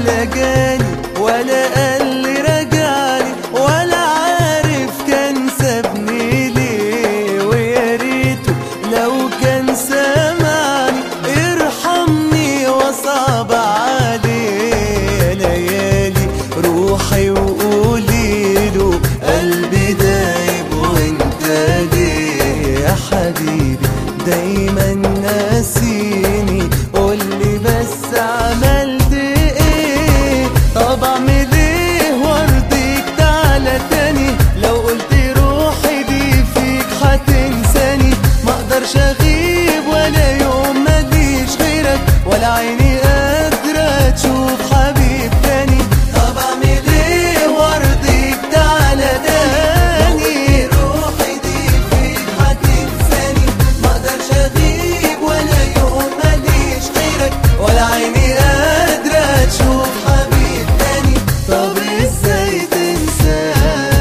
ولا جاني ولا قال لي رجعني، ولا عارف كان سابني ليه، ويا ريته لو كان سامعني ارحمني وصعب عليه. يا ليالي روحي وقولي له قلبي دايب وانت ليه يا حبيبي دايما ناسيني، قولي بس عملت ايه؟ طب اعمل ايه وارضيك تعالى تاني؟ لو قلت روحي دي فيك هتنساني، ما اقدرش اغيب ولا يوم ماليش غيرك، ولا عيني قادرة تشوف حبيب تاني. طب اعمل ايه وارضيك تعالى تاني؟ روحي دي فيك هتنساني، ما اقدرش اغيب ولا يوم ماليش غيرك، ولا عيني قادرة تشوف حبيب تاني. طب ازاي تنساني؟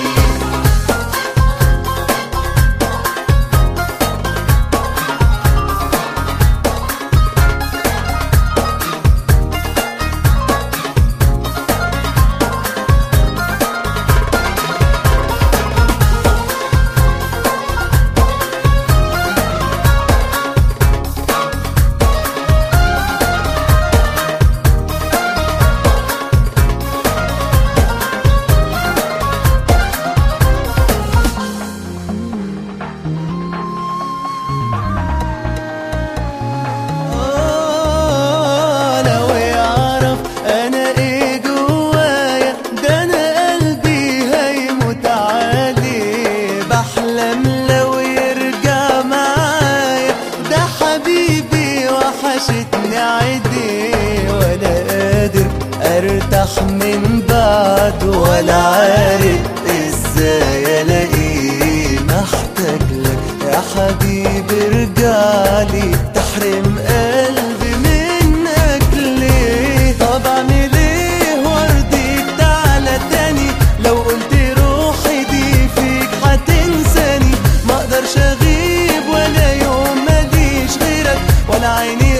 لو يعرف انا ايه جوايا، ده انا قلبي هيموت عليه. بحلم لو يرجع معايا، ده حبيبي وحشتني عيديه، ولا قادر ارتاح من بعده، ولا عارف ازاي الاقيه. محتاج لك يا حبيبي ارجعلي، تحرم قلبي منك ليه؟ طب اعمل ايه وارضيك تعالى تاني؟ لو قلت روحي دي فيك هتنساني، ما اقدرش اغيب ولا يوم ماليش غيرك، ولا عيني